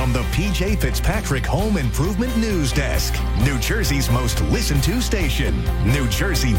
from the PJ Fitzpatrick Home Improvement News Desk, New Jersey's most listened to station. New Jersey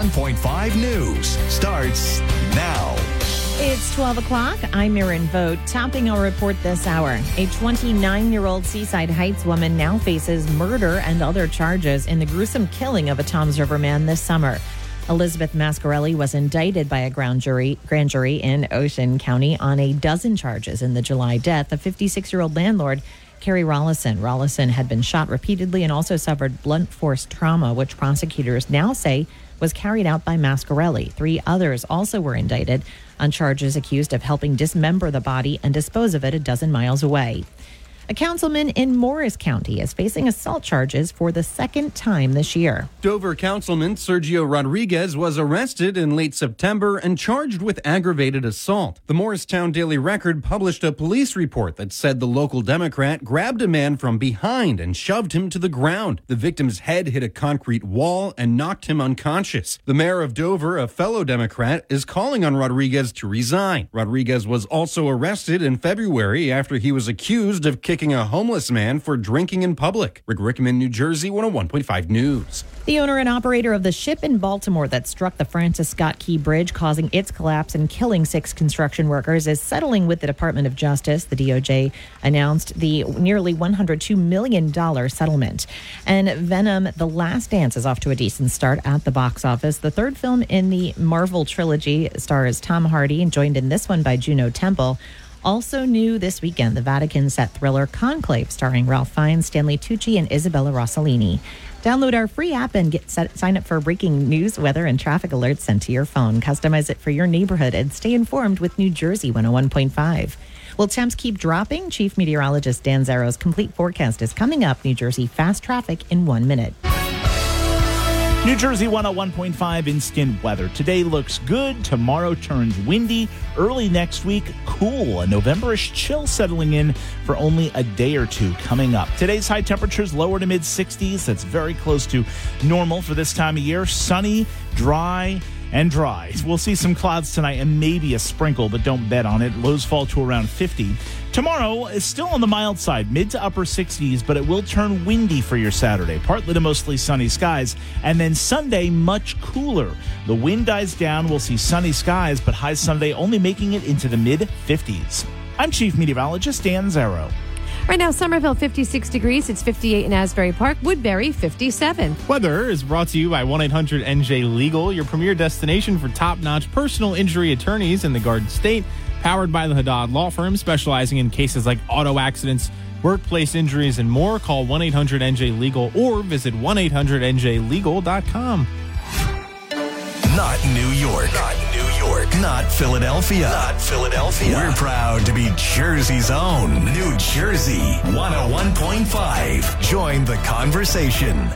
101.5 News starts now. It's 12 o'clock. I'm Erin Vogt. Topping our report this hour, a 29-year-old Seaside Heights woman now faces murder and other charges in the gruesome killing of a Toms River man this summer. Elizabeth Mascarelli was indicted by a grand jury in Ocean County on a dozen charges in the July death of 56-year-old landlord Carrie Rollison. Rollison had been shot repeatedly and also suffered blunt force trauma, which prosecutors now say was carried out by Mascarelli. 3 others also were indicted on charges accused of helping dismember the body and dispose of it a dozen miles away. A councilman in Morris County is facing assault charges for the second time this year. Dover Councilman Sergio Rodriguez was arrested in late September and charged with aggravated assault. The Morristown Daily Record published a police report that said the local Democrat grabbed a man from behind and shoved him to the ground. The victim's head hit a concrete wall and knocked him unconscious. The mayor of Dover, a fellow Democrat, is calling on Rodriguez to resign. Rodriguez was also arrested in February after he was accused of kicking a homeless man for drinking in public. Rick Rickman, New Jersey 101.5 News. The owner and operator of the ship in Baltimore that struck the Francis Scott Key Bridge, causing its collapse and killing 6 construction workers, is settling with the Department of Justice. The DOJ announced the nearly $102 million settlement. And Venom: The Last Dance is off to a decent start at the box office. The third film in the Marvel trilogy stars Tom Hardy and joined in this one by Juno Temple. Also new this weekend, the Vatican-set thriller Conclave, starring Ralph Fiennes, Stanley Tucci, and Isabella Rossellini. Download our free app and sign up for breaking news, weather, and traffic alerts sent to your phone. Customize it for your neighborhood and stay informed with New Jersey 101.5. Well, temps keep dropping. Chief Meteorologist Dan Zaro's complete forecast is coming up. New Jersey fast traffic in 1 minute. New Jersey 101.5 instant weather. Today looks good. Tomorrow turns windy. Early next week, cool. A November-ish chill settling in for only a day or two coming up. Today's high temperatures lower to mid-60s. That's very close to normal for this time of year. Sunny, dry, and dry. We'll see some clouds tonight and maybe a sprinkle, but don't bet on it. Lows fall to around 50. Tomorrow is still on the mild side, mid to upper 60s, but it will turn windy for your Saturday. Partly to mostly sunny skies. And then Sunday, much cooler. The wind dies down. We'll see sunny skies, but highs Sunday only making it into the mid-50s. I'm Chief Meteorologist Dan Zaro. Right now, Somerville, 56 degrees. It's 58 in Asbury Park. Woodbury, 57. Weather is brought to you by 1-800-NJ-LEGAL, your premier destination for top-notch personal injury attorneys in the Garden State. Powered by the Haddad Law Firm, specializing in cases like auto accidents, workplace injuries, and more. Call 1-800-NJ-LEGAL or visit 1-800-NJLegal.com. Not New York. Not New York. Not Philadelphia. Not Philadelphia. We're proud to be Jersey's own New Jersey 101.5. Join the conversation.